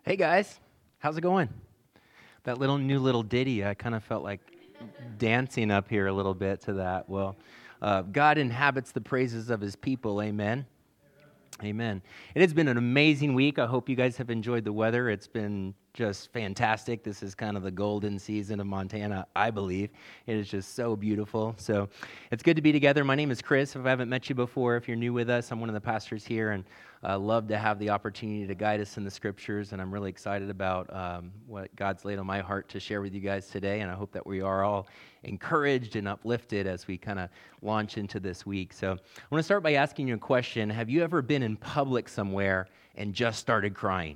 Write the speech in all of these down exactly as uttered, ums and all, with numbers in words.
Hey guys, how's it going? That little new little ditty, I kind of felt like dancing up here a little bit to that. Well, uh, God inhabits the praises of his people, amen. Amen. It has been an amazing week. I hope you guys have enjoyed the weather. It's been just fantastic. This is kind of the golden season of Montana, I believe. It is just so beautiful. So it's good to be together. My name is Chris. If I haven't met you before, if you're new with us, I'm one of the pastors here, and I uh, love to have the opportunity to guide us in the scriptures, and I'm really excited about um, what God's laid on my heart to share with you guys today, and I hope that we are all encouraged and uplifted as we kind of launch into this week. So I want to start by asking you a question. Have you ever been in public somewhere and just started crying?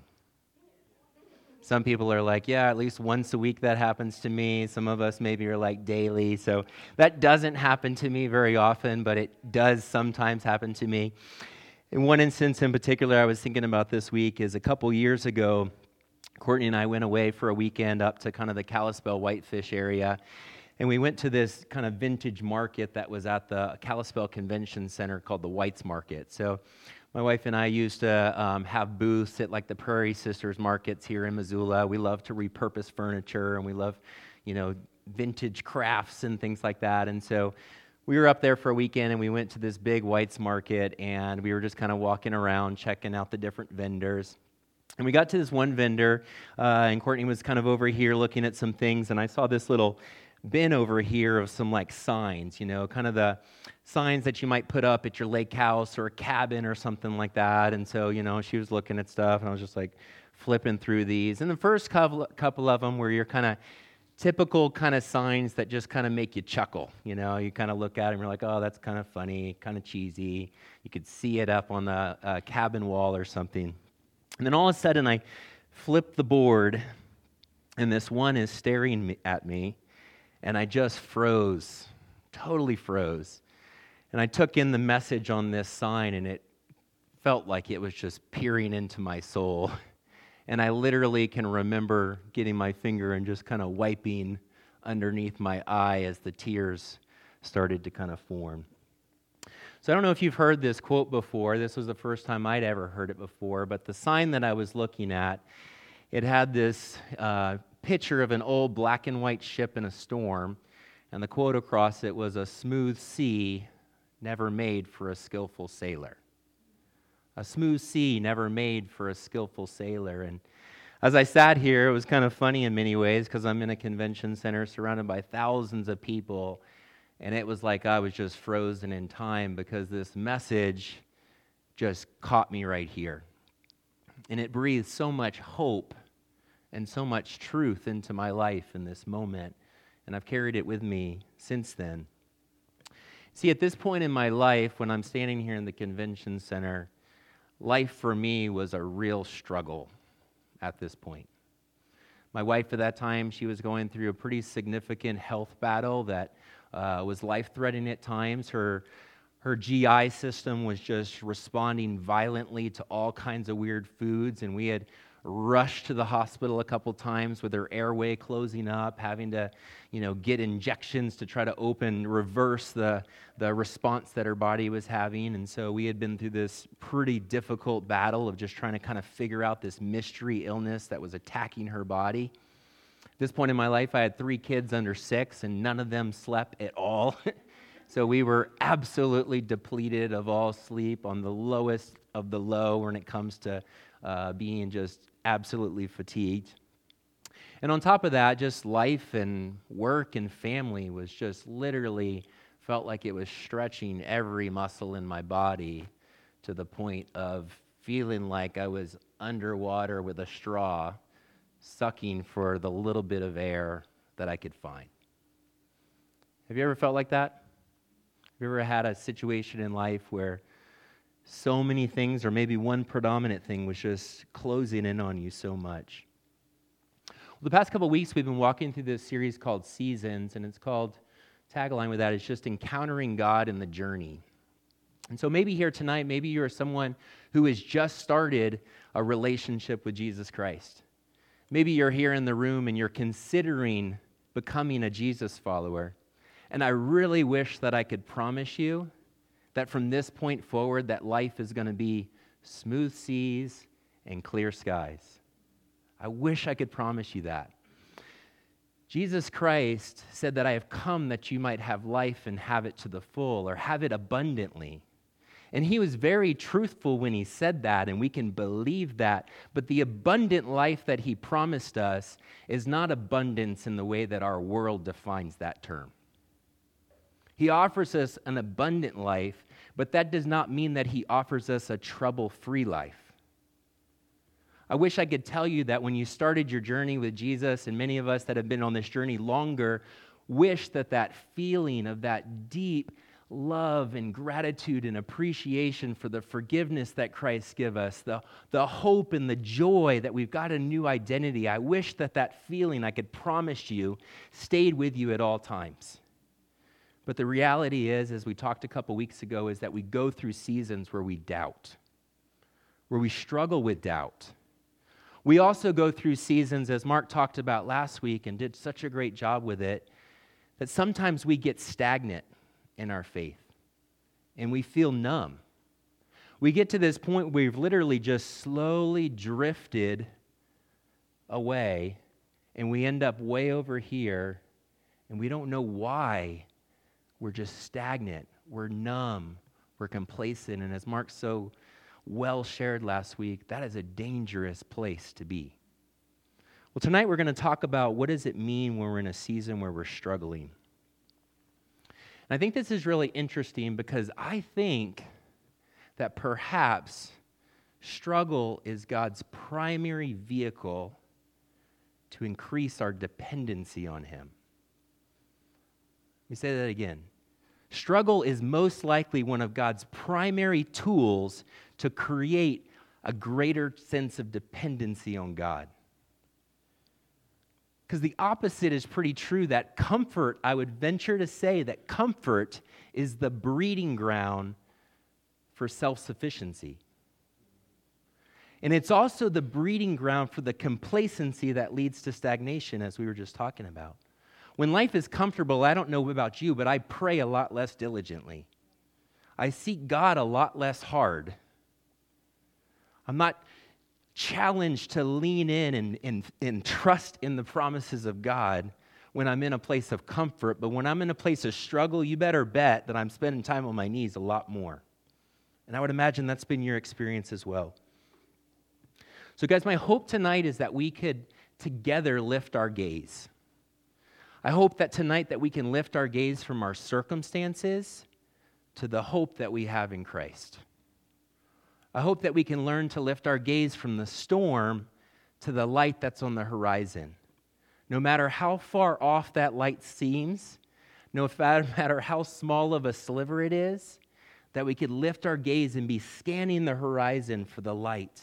Some people are like, yeah, at least once a week that happens to me. Some of us maybe are like daily. So that doesn't happen to me very often, but it does sometimes happen to me. In one instance in particular I was thinking about this week is a couple years ago, Courtney and I went away for a weekend up to kind of the Kalispell Whitefish area. And we went to this kind of vintage market that was at the Kalispell Convention Center called the White's Market. So my wife and I used to um, have booths at like the Prairie Sisters markets here in Missoula. We love to repurpose furniture, and we love, you know, vintage crafts and things like that. And so we were up there for a weekend, and we went to this big White's Market, and we were just kind of walking around, checking out the different vendors. And we got to this one vendor, uh, and Courtney was kind of over here looking at some things, and I saw this little bin over here of some like signs, you know, kind of the signs that you might put up at your lake house or a cabin or something like that. And so, you know, she was looking at stuff, and I was just like flipping through these. And the first couple couple of them were your kind of typical kind of signs that just kind of make you chuckle. You know, you kind of look at them, you're like, oh, that's kind of funny, kind of cheesy. You could see it up on the uh, cabin wall or something. And then all of a sudden, I flip the board, and this one is staring at me. And I just froze, totally froze. And I took in the message on this sign, and it felt like it was just peering into my soul. And I literally can remember getting my finger and just kind of wiping underneath my eye as the tears started to kind of form. So I don't know if you've heard this quote before. This was the first time I'd ever heard it before. But the sign that I was looking at, it had this uh, picture of an old black and white ship in a storm, and the quote across it was, "A smooth sea never made for a skillful sailor." A smooth sea never made for a skillful sailor. And as I sat here, it was kind of funny in many ways because I'm in a convention center surrounded by thousands of people, and it was like I was just frozen in time because this message just caught me right here. And it breathed so much hope and so much truth into my life in this moment, and I've carried it with me since then. See, at this point in my life, when I'm standing here in the convention center, life for me was a real struggle at this point. My wife at that time, she was going through a pretty significant health battle that uh, was life-threatening at times. Her Her G I system was just responding violently to all kinds of weird foods, and we had rushed to the hospital a couple times with her airway closing up, having to, you know, get injections to try to open, reverse the, the response that her body was having. And so we had been through this pretty difficult battle of just trying to kind of figure out this mystery illness that was attacking her body. At this point in my life, I had three kids under six, and none of them slept at all. So we were absolutely depleted of all sleep, on the lowest of the low when it comes to uh, being just absolutely fatigued. And on top of that, just life and work and family was just literally felt like it was stretching every muscle in my body to the point of feeling like I was underwater with a straw, sucking for the little bit of air that I could find. Have you ever felt like that? Have you ever had a situation in life where so many things, or maybe one predominant thing, was just closing in on you so much? Well, the past couple of weeks, we've been walking through this series called Seasons, and it's called, tagline with that is just encountering God in the journey. And so maybe here tonight, maybe you're someone who has just started a relationship with Jesus Christ. Maybe you're here in the room and you're considering becoming a Jesus follower. And I really wish that I could promise you that from this point forward, that life is going to be smooth seas and clear skies. I wish I could promise you that. Jesus Christ said that I have come that you might have life and have it to the full, or have it abundantly. And he was very truthful when he said that, and we can believe that. But the abundant life that he promised us is not abundance in the way that our world defines that term. He offers us an abundant life, but that does not mean that he offers us a trouble-free life. I wish I could tell you that when you started your journey with Jesus, and many of us that have been on this journey longer, wish that that feeling of that deep love and gratitude and appreciation for the forgiveness that Christ gives us, the, the hope and the joy that we've got a new identity. I wish that that feeling, I could promise you, stayed with you at all times. But the reality is, as we talked a couple weeks ago, is that we go through seasons where we doubt, where we struggle with doubt. We also go through seasons, as Mark talked about last week and did such a great job with it, that sometimes we get stagnant in our faith and we feel numb. We get to this point where we've literally just slowly drifted away and we end up way over here and we don't know why. We're just stagnant, we're numb, we're complacent, and as Mark so well shared last week, that is a dangerous place to be. Well, tonight we're going to talk about what does it mean when we're in a season where we're struggling. And I think this is really interesting because I think that perhaps struggle is God's primary vehicle to increase our dependency on him. Let me say that again. Struggle is most likely one of God's primary tools to create a greater sense of dependency on God. Because the opposite is pretty true, that comfort, I would venture to say that comfort is the breeding ground for self-sufficiency. And it's also the breeding ground for the complacency that leads to stagnation, as we were just talking about. When life is comfortable, I don't know about you, but I pray a lot less diligently. I seek God a lot less hard. I'm not challenged to lean in and, and, and trust in the promises of God when I'm in a place of comfort, but when I'm in a place of struggle, you better bet that I'm spending time on my knees a lot more. And I would imagine that's been your experience as well. So guys, my hope tonight is that we could together lift our gaze. I hope that tonight that we can lift our gaze from our circumstances to the hope that we have in Christ. I hope that we can learn to lift our gaze from the storm to the light that's on the horizon. No matter how far off that light seems, no matter how small of a sliver it is, that we could lift our gaze and be scanning the horizon for the light.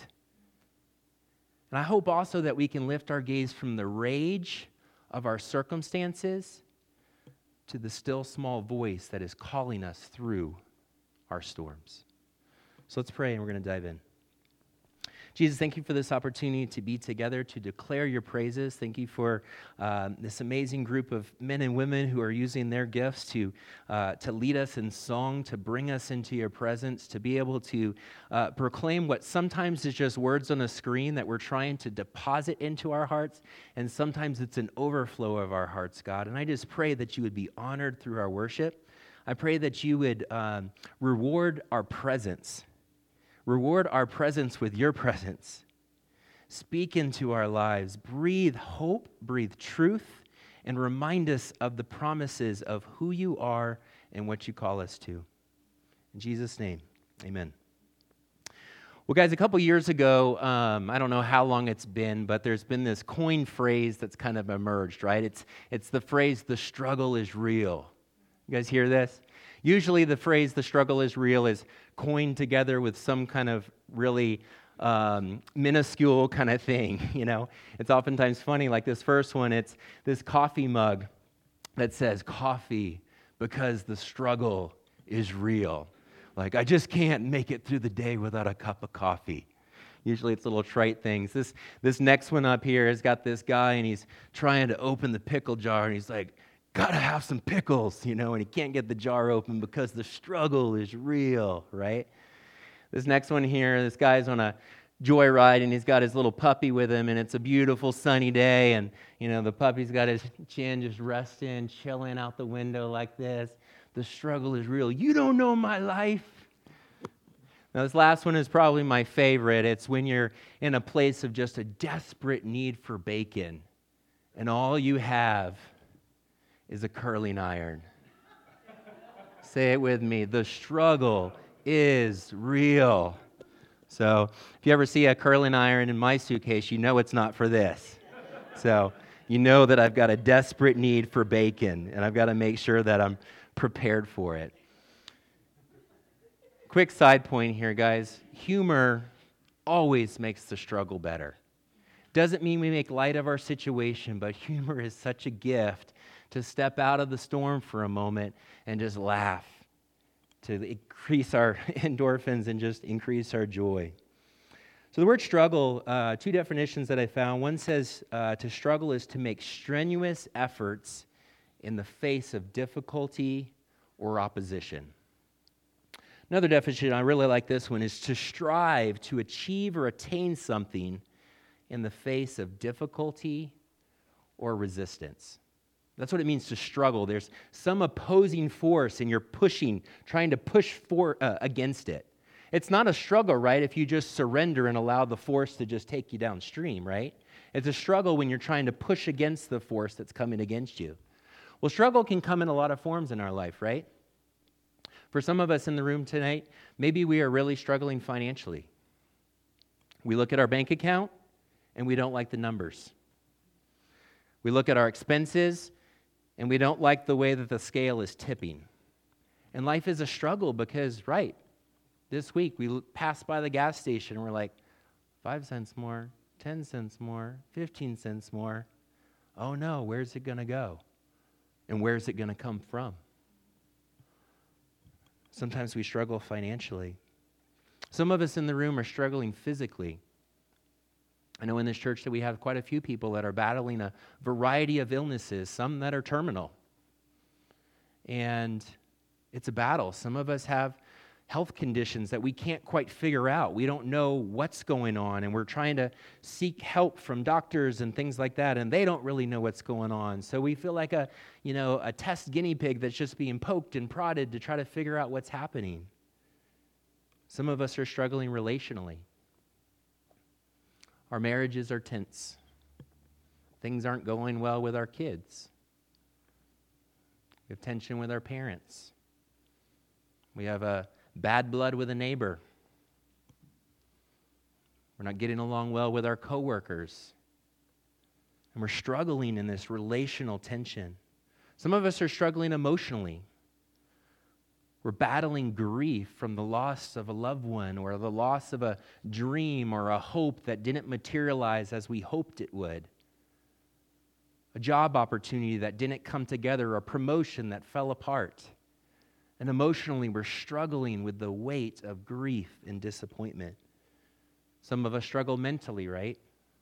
And I hope also that we can lift our gaze from the rage of our circumstances to the still small voice that is calling us through our storms. So let's pray and we're going to dive in. Jesus, thank you for this opportunity to be together, to declare your praises. Thank you for um, this amazing group of men and women who are using their gifts to uh, to lead us in song, to bring us into your presence, to be able to uh, proclaim what sometimes is just words on a screen that we're trying to deposit into our hearts, and sometimes it's an overflow of our hearts, God. And I just pray that you would be honored through our worship. I pray that you would um, reward our presence. Reward our presence with your presence. Speak into our lives. Breathe hope, breathe truth, and remind us of the promises of who you are and what you call us to. In Jesus' name, amen. Well, guys, a couple years ago, um, I don't know how long it's been, but there's been this coined phrase that's kind of emerged, right? It's, it's the phrase, the struggle is real. You guys hear this? Usually the phrase, the struggle is real, is coined together with some kind of really um, minuscule kind of thing, you know. It's oftentimes funny, like this first one, it's this coffee mug that says, coffee, because the struggle is real. Like, I just can't make it through the day without a cup of coffee. Usually it's little trite things. This, this next one up here has got this guy, and he's trying to open the pickle jar, and he's like, gotta have some pickles, you know, and he can't get the jar open because the struggle is real, right? This next one here, this guy's on a joyride, and he's got his little puppy with him, and it's a beautiful sunny day, and you know the puppy's got his chin just resting, chilling out the window like this. The struggle is real. You don't know my life. Now this last one is probably my favorite. It's when you're in a place of just a desperate need for bacon, and all you have is a curling iron. Say it with me. The struggle is real. So if you ever see a curling iron in my suitcase, you know it's not for this. So you know that I've got a desperate need for bacon, and I've got to make sure that I'm prepared for it. Quick side point here, guys. Humor always makes the struggle better. Doesn't mean we make light of our situation, but humor is such a gift to step out of the storm for a moment and just laugh, to increase our endorphins and just increase our joy. So the word struggle, uh, two definitions that I found. One says uh, to struggle is to make strenuous efforts in the face of difficulty or opposition. Another definition, I really like this one, is to strive to achieve or attain something in the face of difficulty or resistance. That's what it means to struggle. There's some opposing force, and you're pushing, trying to push for uh, against it. It's not a struggle, right, if you just surrender and allow the force to just take you downstream, right? It's a struggle when you're trying to push against the force that's coming against you. Well, struggle can come in a lot of forms in our life, right? For some of us in the room tonight, maybe we are really struggling financially. We look at our bank account, and we don't like the numbers. We look at our expenses, and we don't like the way that the scale is tipping. And life is a struggle because, right, this week we passed by the gas station and we're like, five cents more, ten cents more, fifteen cents more. Oh no, where's it going to go? And where's it going to come from? Sometimes we struggle financially. Some of us in the room are struggling physically. I know in this church that we have quite a few people that are battling a variety of illnesses, some that are terminal. And it's a battle. Some of us have health conditions that we can't quite figure out. We don't know what's going on, and we're trying to seek help from doctors and things like that, and they don't really know what's going on. So we feel like a, you know, a test guinea pig that's just being poked and prodded to try to figure out what's happening. Some of us are struggling relationally. Our marriages are tense. Things aren't going well with our kids. We have tension with our parents. We have a bad blood with a neighbor. We're not getting along well with our coworkers. And we're struggling in this relational tension. Some of us are struggling emotionally. We're battling grief from the loss of a loved one or the loss of a dream or a hope that didn't materialize as we hoped it would. A job opportunity that didn't come together, a promotion that fell apart. And emotionally, we're struggling with the weight of grief and disappointment. Some of us struggle mentally, right?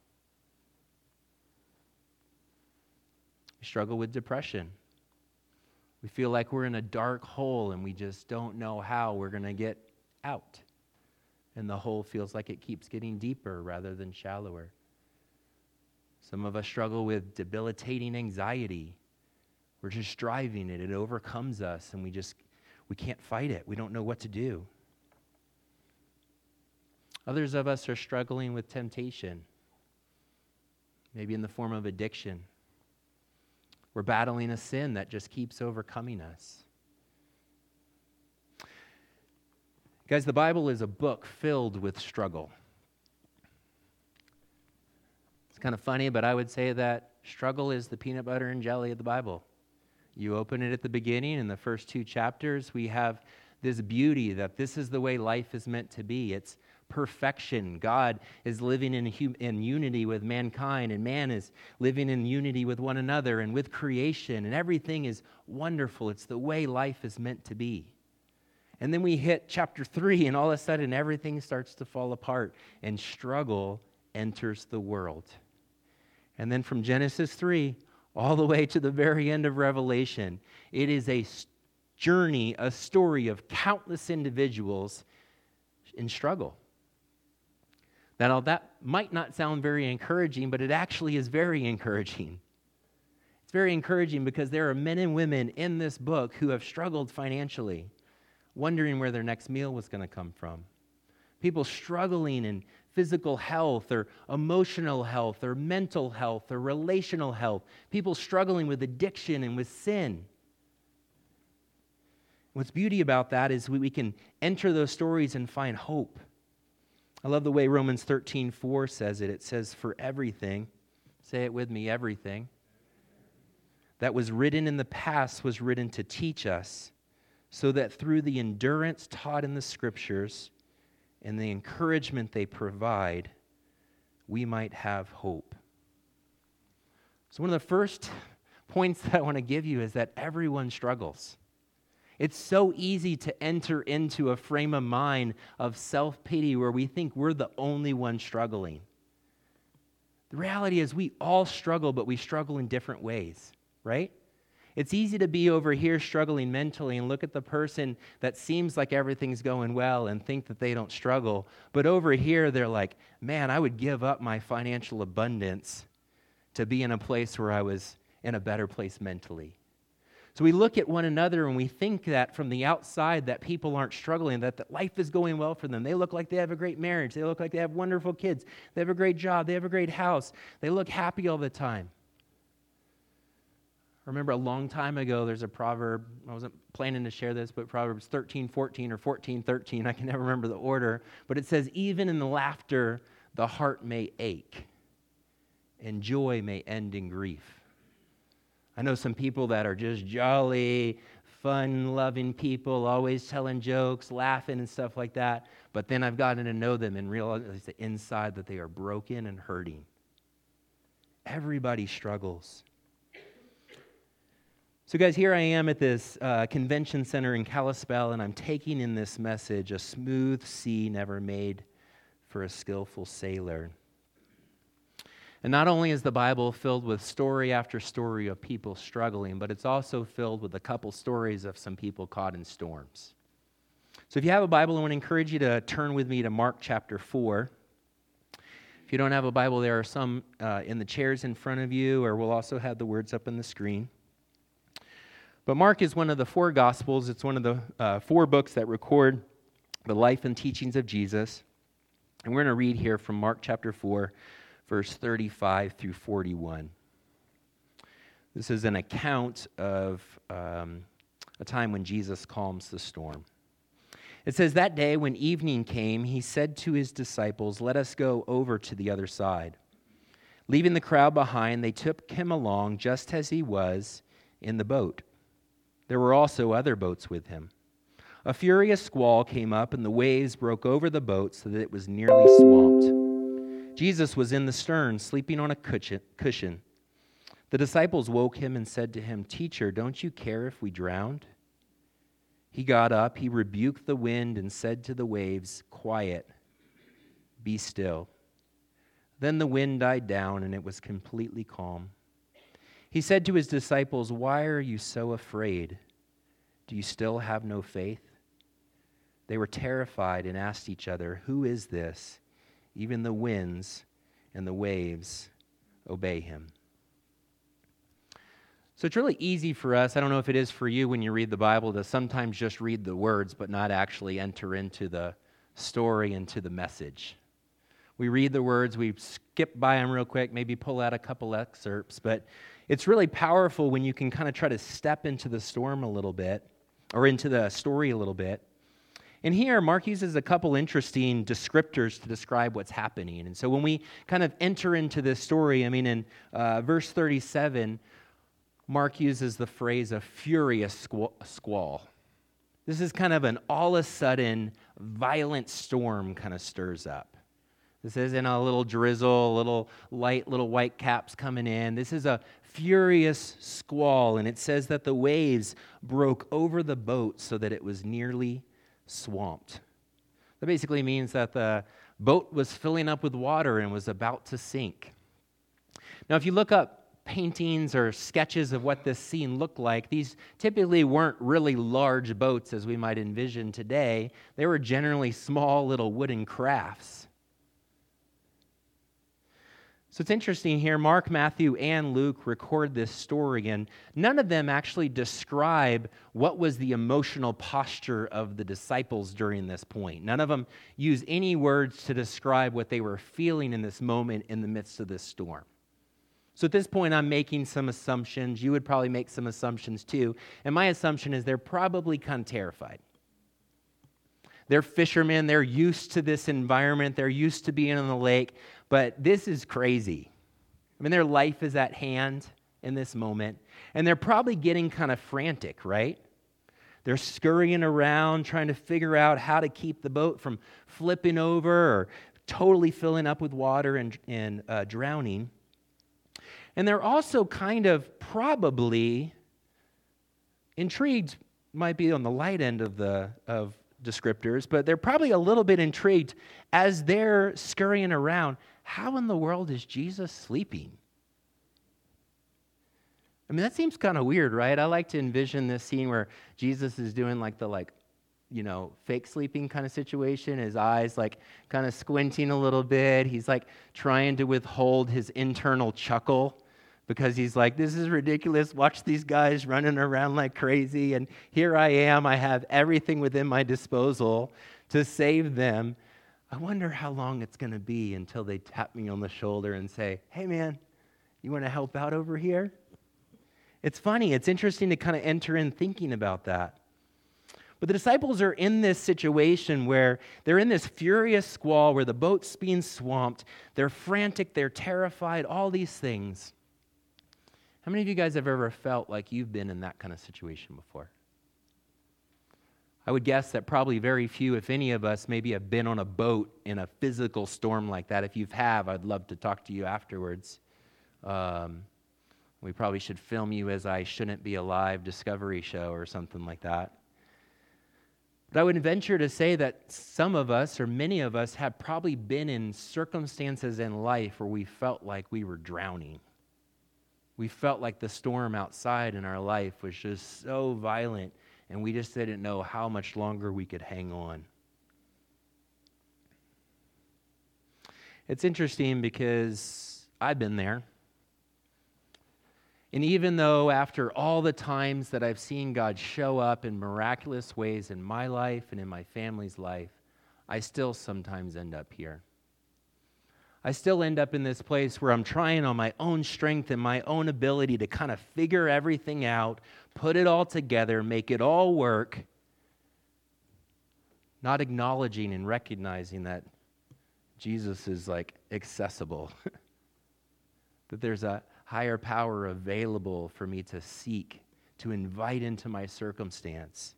We struggle with depression. We feel like we're in a dark hole and we just don't know how we're going to get out. And the hole feels like it keeps getting deeper rather than shallower. Some of us struggle with debilitating anxiety. We're just driving it. It overcomes us and we just, we can't fight it. We don't know what to do. Others of us are struggling with temptation, maybe in the form of addiction. We're battling a sin that just keeps overcoming us. Guys, the Bible is a book filled with struggle. It's kind of funny, but I would say that struggle is the peanut butter and jelly of the Bible. You open it at the beginning, in the first two chapters, we have this beauty that this is the way life is meant to be. It's perfection. God is living in, hum- in unity with mankind, and man is living in unity with one another and with creation, and everything is wonderful. It's the way life is meant to be. And then we hit chapter three, and all of a sudden everything starts to fall apart, and struggle enters the world. And then from Genesis three all the way to the very end of Revelation, it is a journey, a story of countless individuals in struggle. Now, that might not sound very encouraging, but it actually is very encouraging. It's very encouraging because there are men and women in this book who have struggled financially, wondering where their next meal was going to come from. People struggling in physical health or emotional health or mental health or relational health. People struggling with addiction and with sin. What's beauty about that is we, we can enter those stories and find hope. I love the way Romans thirteen four says it. It says, for everything, say it with me, everything, that was written in the past was written to teach us, so that through the endurance taught in the Scriptures and the encouragement they provide, we might have hope. So one of the first points that I want to give you is that everyone struggles. It's so easy to enter into a frame of mind of self-pity where we think we're the only one struggling. The reality is we all struggle, but we struggle in different ways, right? It's easy to be over here struggling mentally and look at the person that seems like everything's going well and think that they don't struggle. But over here, they're like, man, I would give up my financial abundance to be in a place where I was in a better place mentally. So we look at one another and we think that from the outside that people aren't struggling, that, that life is going well for them. They look like they have a great marriage. They look like they have wonderful kids. They have a great job. They have a great house. They look happy all the time. I remember a long time ago, there's a proverb. I wasn't planning to share this, but Proverbs thirteen fourteen or fourteen thirteen. I can never remember the order. But it says, even in the laughter, the heart may ache, and joy may end in grief. I know some people that are just jolly, fun-loving people, always telling jokes, laughing and stuff like that. But then I've gotten to know them and realize that inside that they are broken and hurting. Everybody struggles. So guys, here I am at this uh, convention center in Kalispell, and I'm taking in this message, a smooth sea never made for a skillful sailor. And not only is the Bible filled with story after story of people struggling, but it's also filled with a couple stories of some people caught in storms. So if you have a Bible, I want to encourage you to turn with me to Mark chapter four. If you don't have a Bible, there are some uh, in the chairs in front of you, or we'll also have the words up on the screen. But Mark is one of the four Gospels. It's one of the uh, four books that record the life and teachings of Jesus. And we're going to read here from Mark chapter four, verse thirty-five through forty-one. This is an account of um, a time when Jesus calms the storm. It says, that day when evening came, he said to his disciples, let us go over to the other side. Leaving the crowd behind, they took him along just as he was in the boat. There were also other boats with him. A furious squall came up, and the waves broke over the boat so that it was nearly swamped. Jesus was in the stern, sleeping on a cushion. The disciples woke him and said to him, Teacher, don't you care if we drowned? He got up, he rebuked the wind and said to the waves, Quiet, be still. Then the wind died down and it was completely calm. He said to his disciples, Why are you so afraid? Do you still have no faith? They were terrified and asked each other, Who is this? Even the winds and the waves obey him. So it's really easy for us, I don't know if it is for you when you read the Bible, to sometimes just read the words but not actually enter into the story, into the message. We read the words, we skip by them real quick, maybe pull out a couple excerpts, but it's really powerful when you can kind of try to step into the storm a little bit, or into the story a little bit. And here, Mark uses a couple interesting descriptors to describe what's happening. And so when we kind of enter into this story, I mean, in uh, verse thirty-seven, Mark uses the phrase a furious squall. This is kind of an all-of-a-sudden violent storm kind of stirs up. This isn't a little drizzle, a little light little white caps coming in. This is a furious squall, and it says that the waves broke over the boat so that it was nearly swamped. That basically means that the boat was filling up with water and was about to sink. Now, if you look up paintings or sketches of what this scene looked like, these typically weren't really large boats as we might envision today. They were generally small little wooden crafts. So it's interesting here, Mark, Matthew, and Luke record this story, and none of them actually describe what was the emotional posture of the disciples during this point. None of them use any words to describe what they were feeling in this moment in the midst of this storm. So at this point, I'm making some assumptions. You would probably make some assumptions too, and my assumption is they're probably kind of terrified. They're fishermen. They're used to this environment. They're used to being on the lake. But this is crazy. I mean, their life is at hand in this moment. And they're probably getting kind of frantic, right? They're scurrying around, trying to figure out how to keep the boat from flipping over or totally filling up with water and, and uh, drowning. And they're also kind of probably intrigued, might be on the light end of the of descriptors, but they're probably a little bit intrigued as they're scurrying around. How in the world is Jesus sleeping? I mean, that seems kind of weird, right? I like to envision this scene where Jesus is doing like the like, you know, fake sleeping kind of situation. His eyes like kind of squinting a little bit. He's like trying to withhold his internal chuckle because he's like, this is ridiculous. Watch these guys running around like crazy. And here I am. I have everything within my disposal to save them. I wonder how long it's going to be until they tap me on the shoulder and say, hey, man, you want to help out over here? It's funny. It's interesting to kind of enter in thinking about that. But the disciples are in this situation where they're in this furious squall where the boat's being swamped. They're frantic. They're terrified. All these things. How many of you guys have ever felt like you've been in that kind of situation before? I would guess that probably very few, if any of us, maybe have been on a boat in a physical storm like that. If you have, I'd love to talk to you afterwards. Um, we probably should film you as I Shouldn't Be Alive Discovery show or something like that. But I would venture to say that some of us, or many of us, have probably been in circumstances in life where we felt like we were drowning. We felt like the storm outside in our life was just so violent, and we just didn't know how much longer we could hang on. It's interesting because I've been there. And even though after all the times that I've seen God show up in miraculous ways in my life and in my family's life, I still sometimes end up here. I still end up in this place where I'm trying on my own strength and my own ability to kind of figure everything out, put it all together, make it all work, not acknowledging and recognizing that Jesus is like accessible, that there's a higher power available for me to seek, to invite into my circumstance.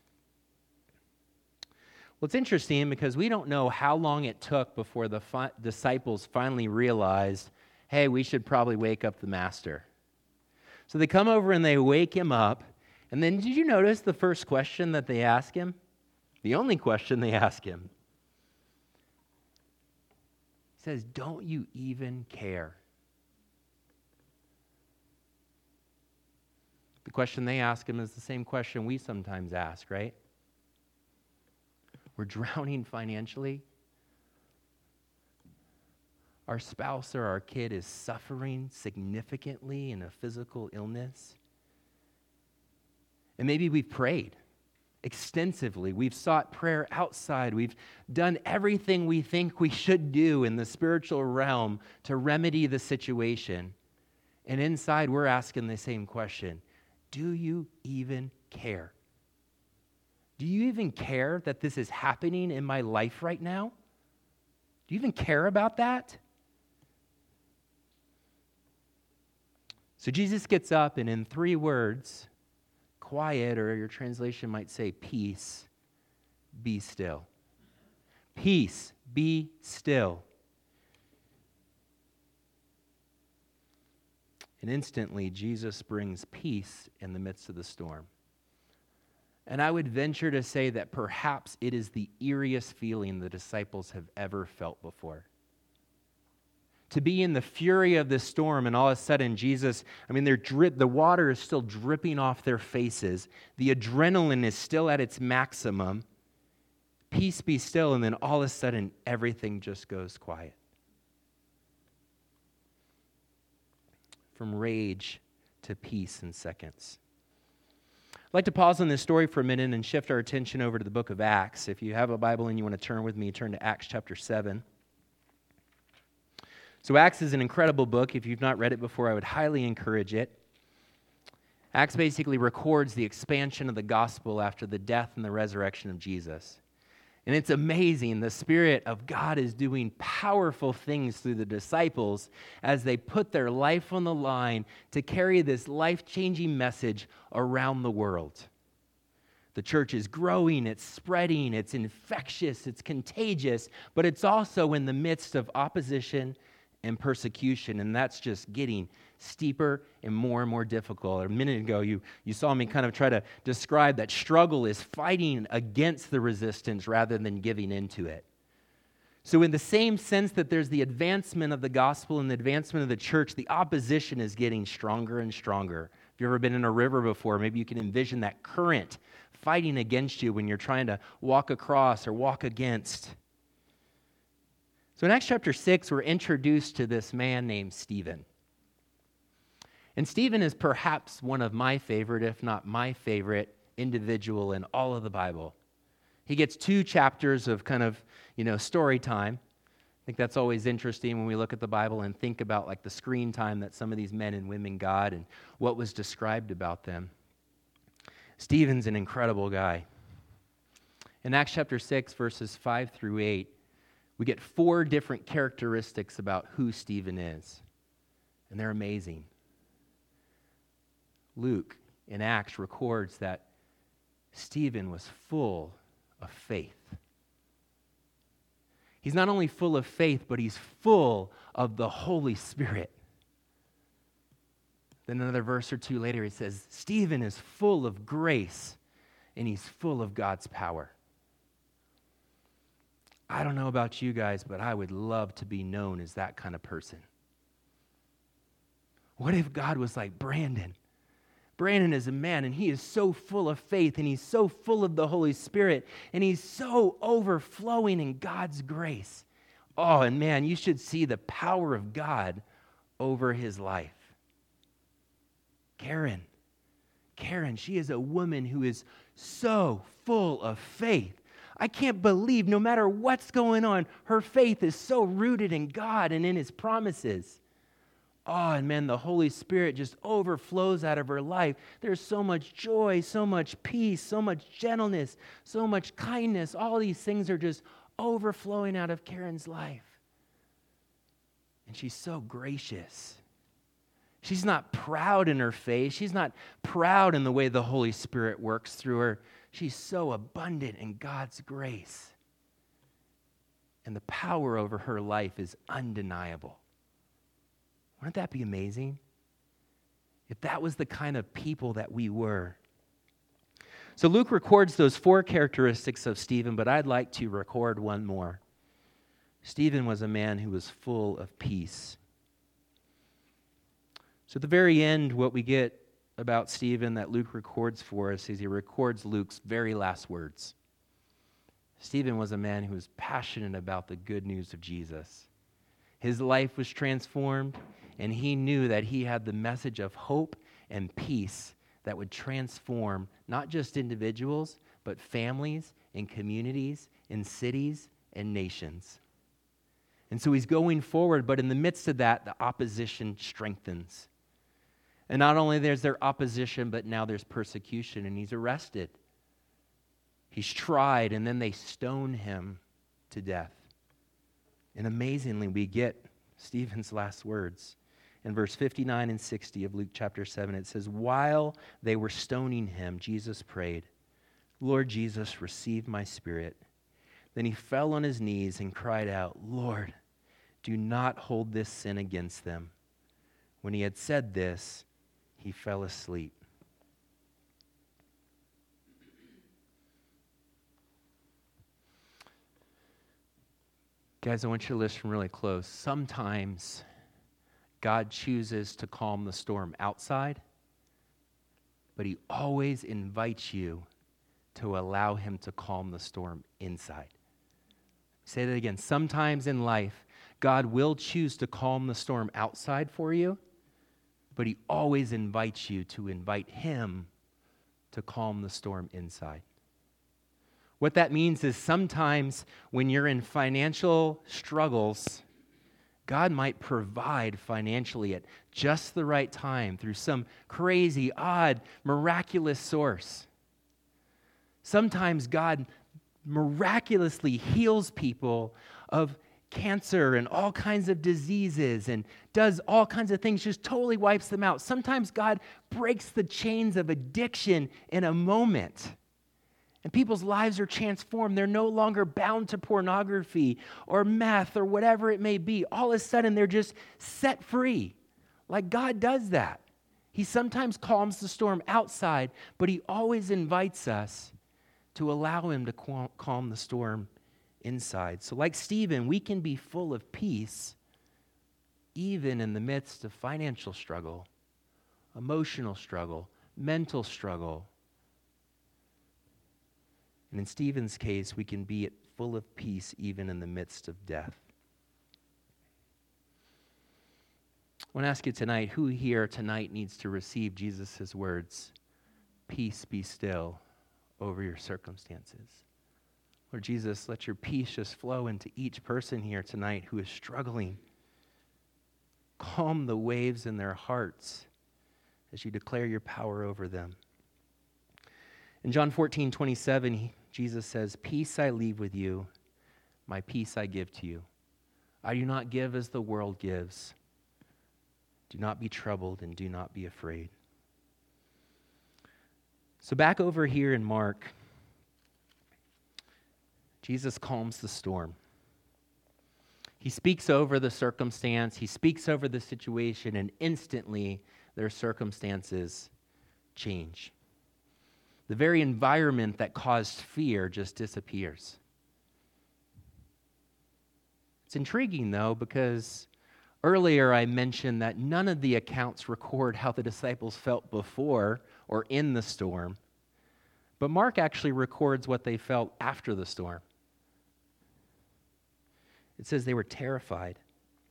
Well, it's interesting because we don't know how long it took before the fi- disciples finally realized, hey, we should probably wake up the master. So they come over and they wake him up. And then did you notice the first question that they ask him? The only question they ask him. He says, don't you even care? The question they ask him is the same question we sometimes ask, right? We're drowning financially. Our spouse or our kid is suffering significantly in a physical illness. And maybe we've prayed extensively. We've sought prayer outside. We've done everything we think we should do in the spiritual realm to remedy the situation. And inside, we're asking the same question. Do you even care? Do you even care that this is happening in my life right now? Do you even care about that? So Jesus gets up and in three words, quiet, or your translation might say peace, be still. Peace, be still. And instantly, Jesus brings peace in the midst of the storm. And I would venture to say that perhaps it is the eeriest feeling the disciples have ever felt before. To be in the fury of the storm and all of a sudden Jesus, I mean, they're drip, the water is still dripping off their faces. The adrenaline is still at its maximum. Peace be still, and then all of a sudden everything just goes quiet. from rage to peace in seconds. I'd like to pause on this story for a minute and shift our attention over to the book of Acts. If you have a Bible and you want to turn with me, turn to Acts chapter seven. So Acts is an incredible book. If you've not read it before, I would highly encourage it. Acts basically records the expansion of the gospel after the death and the resurrection of Jesus. And it's amazing. The Spirit of God is doing powerful things through the disciples as they put their life on the line to carry this life-changing message around the world. The church is growing, it's spreading, it's infectious, it's contagious, but it's also in the midst of opposition and persecution, and that's just getting steeper and more and more difficult. A minute ago, you, you saw me kind of try to describe that struggle is fighting against the resistance rather than giving into it. So in the same sense that there's the advancement of the gospel and the advancement of the church, the opposition is getting stronger and stronger. If you've ever been in a river before, maybe you can envision that current fighting against you when you're trying to walk across or walk against. So in Acts chapter six, we're introduced to this man named Stephen. And Stephen is perhaps one of my favorite, if not my favorite, individual in all of the Bible. He gets two chapters of kind of, you know, story time. I think that's always interesting when we look at the Bible and think about like the screen time that some of these men and women got and what was described about them. Stephen's an incredible guy. In Acts chapter six, verses five through eight, we get four different characteristics about who Stephen is, and they're amazing. Luke in Acts records that Stephen was full of faith. He's not only full of faith, but he's full of the Holy Spirit. Then another verse or two later, he says, Stephen is full of grace, and he's full of God's power. I don't know about you guys, but I would love to be known as that kind of person. What if God was like, Brandon? Brandon is a man, and he is so full of faith, and he's so full of the Holy Spirit, and he's so overflowing in God's grace. Oh, and man, you should see the power of God over his life. Karen, Karen, she is a woman who is so full of faith. I can't believe no matter what's going on, her faith is so rooted in God and in his promises. Oh, and man, the Holy Spirit just overflows out of her life. There's so much joy, so much peace, so much gentleness, so much kindness. All these things are just overflowing out of Karen's life. And she's so gracious. She's not proud in her faith. She's not proud in the way the Holy Spirit works through her. She's so abundant in God's grace. And the power over her life is undeniable. Wouldn't that be amazing? If that was the kind of people that we were. So Luke records those four characteristics of Stephen, but I'd like to record one more. Stephen was a man who was full of peace. So at the very end, what we get about Stephen that Luke records for us is he records Luke's very last words. Stephen was a man who was passionate about the good news of Jesus. His life was transformed, and he knew that he had the message of hope and peace that would transform not just individuals, but families and communities and cities and nations. And so he's going forward, but in the midst of that, the opposition strengthens. And not only there's there opposition, but now there's persecution, and he's arrested. He's tried, and then they stone him to death. And amazingly, we get Stephen's last words. In verse fifty-nine and sixty of Luke chapter seven, it says, while they were stoning him, Jesus prayed, Lord Jesus, receive my spirit. Then he fell on his knees and cried out, Lord, do not hold this sin against them. When he had said this, he fell asleep. Guys, I want you to listen really close. Sometimes God chooses to calm the storm outside, but he always invites you to allow him to calm the storm inside. Say that again. Sometimes in life, God will choose to calm the storm outside for you, but he always invites you to invite him to calm the storm inside. What that means is sometimes when you're in financial struggles, God might provide financially at just the right time through some crazy, odd, miraculous source. Sometimes God miraculously heals people of cancer and all kinds of diseases and does all kinds of things, just totally wipes them out. Sometimes God breaks the chains of addiction in a moment. And people's lives are transformed. They're no longer bound to pornography or meth or whatever it may be. All of a sudden, they're just set free. Like God does that. He sometimes calms the storm outside, but he always invites us to allow him to calm the storm inside. So like Stephen, we can be full of peace even in the midst of financial struggle, emotional struggle, mental struggle. And in Stephen's case, we can be full of peace even in the midst of death. I want to ask you tonight, who here tonight needs to receive Jesus' words, peace be still, over your circumstances? Lord Jesus, let your peace just flow into each person here tonight who is struggling. Calm the waves in their hearts as you declare your power over them. In John fourteen twenty-seven, he, Jesus says, peace I leave with you, my peace I give to you. I do not give as the world gives. Do not be troubled and do not be afraid. So back over here in Mark, Jesus calms the storm. He speaks over the circumstance, he speaks over the situation, and instantly their circumstances change. The very environment that caused fear just disappears. It's intriguing, though, because earlier I mentioned that none of the accounts record how the disciples felt before or in the storm. But Mark actually records what they felt after the storm. It says they were terrified.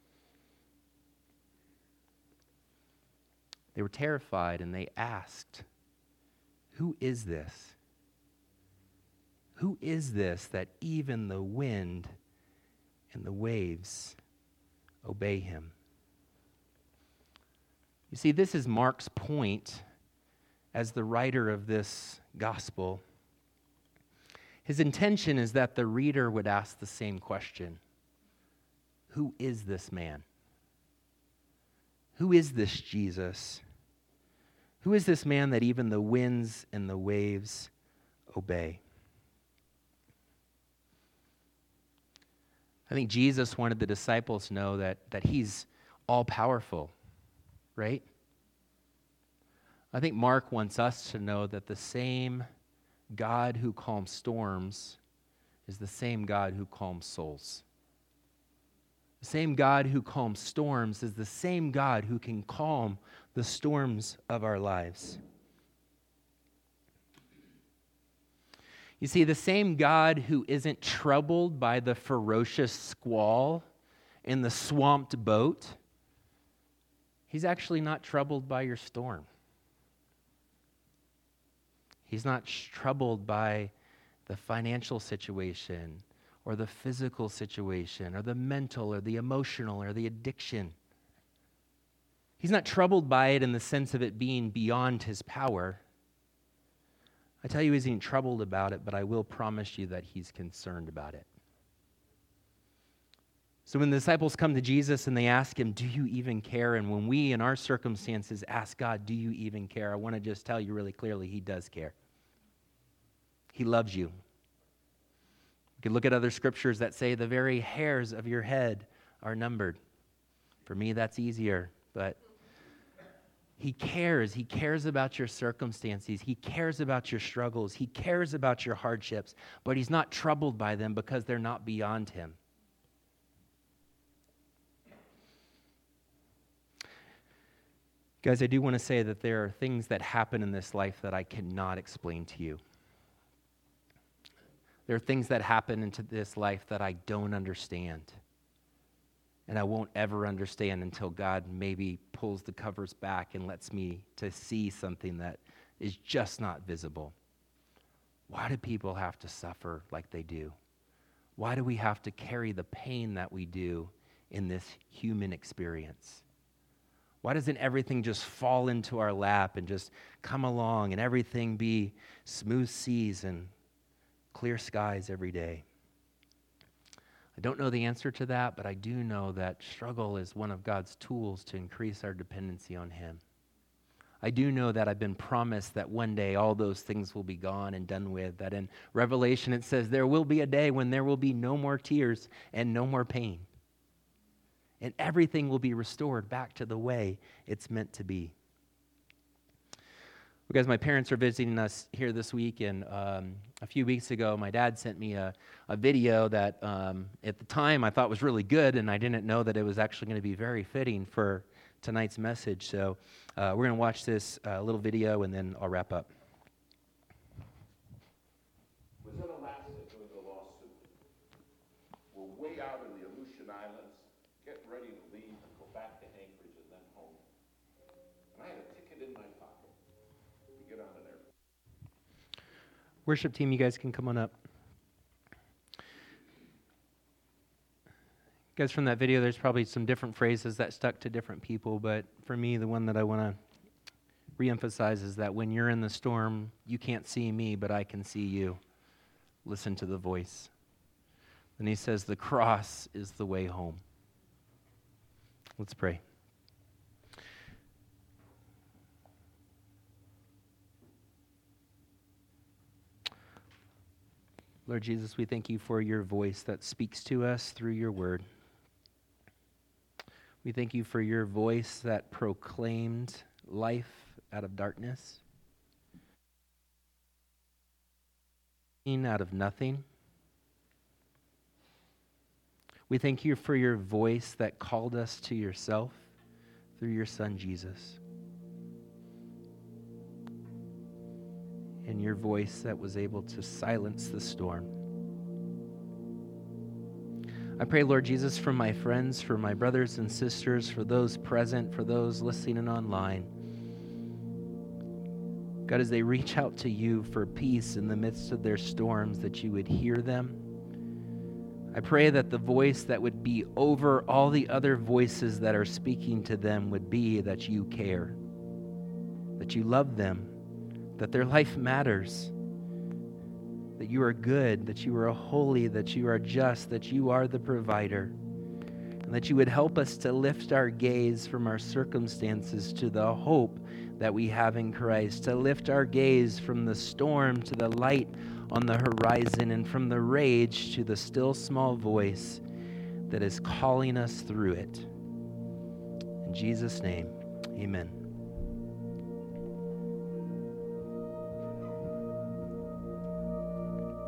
They were terrified and they asked, who is this? Who is this that even the wind and the waves obey him? You see, this is Mark's point as the writer of this gospel. His intention is that the reader would ask the same question. Who is this man? Who is this Jesus? Who is this man that even the winds and the waves obey? I think Jesus wanted the disciples to know that, that he's all-powerful, right? I think Mark wants us to know that the same God who calms storms is the same God who calms souls. The same God who calms storms is the same God who can calm the storms of our lives. You see, the same God who isn't troubled by the ferocious squall in the swamped boat, he's actually not troubled by your storm. He's not troubled by the financial situation or the physical situation or the mental or the emotional or the addiction. He's not troubled by it in the sense of it being beyond his power. I tell you, he isn't troubled about it, but I will promise you that he's concerned about it. So when the disciples come to Jesus and they ask him, do you even care? And when we in our circumstances ask God, do you even care? I want to just tell you really clearly, he does care. He loves you. You can look at other scriptures that say the very hairs of your head are numbered. For me, that's easier, but he cares. He cares about your circumstances. He cares about your struggles. He cares about your hardships, but he's not troubled by them because they're not beyond him. Guys, I do want to say that there are things that happen in this life that I cannot explain to you. There are things that happen into this life that I don't understand. And I won't ever understand until God maybe pulls the covers back and lets me to see something that is just not visible. Why do people have to suffer like they do? Why do we have to carry the pain that we do in this human experience? Why doesn't everything just fall into our lap and just come along and everything be smooth seas and clear skies every day? I don't know the answer to that, but I do know that struggle is one of God's tools to increase our dependency on Him. I do know that I've been promised that one day all those things will be gone and done with, that in Revelation it says there will be a day when there will be no more tears and no more pain. And everything will be restored back to the way it's meant to be. Because my parents are visiting us here this week, and um, a few weeks ago, my dad sent me a, a video that um, at the time I thought was really good, and I didn't know that it was actually going to be very fitting for tonight's message. So uh, we're going to watch this uh, little video, and then I'll wrap up. Was in Alaska doing a lawsuit. We're way out in the Aleutian Islands, getting ready to leave and go back to Anchorage and then home. And I had a ticket in my pocket. Get on an airplane. Worship team, you guys can come on up. Guys, from that video, there's probably some different phrases that stuck to different people, but for me, the one that I want to reemphasize is that when you're in the storm, you can't see me, but I can see you. Listen to the voice. And he says, the cross is the way home. Let's pray. Lord Jesus, we thank you for your voice that speaks to us through your word. We thank you for your voice that proclaimed life out of darkness, out of nothing. We thank you for your voice that called us to yourself through your Son, Jesus. And your voice that was able to silence the storm. I pray, Lord Jesus, for my friends, for my brothers and sisters, for those present, for those listening online. God, as they reach out to you for peace in the midst of their storms, that you would hear them. I pray that the voice that would be over all the other voices that are speaking to them would be that you care, that you love them, that their life matters, that you are good, that you are holy, that you are just, that you are the provider, and that you would help us to lift our gaze from our circumstances to the hope that we have in Christ, to lift our gaze from the storm to the light on the horizon, and from the rage to the still small voice that is calling us through it. In Jesus' name, amen.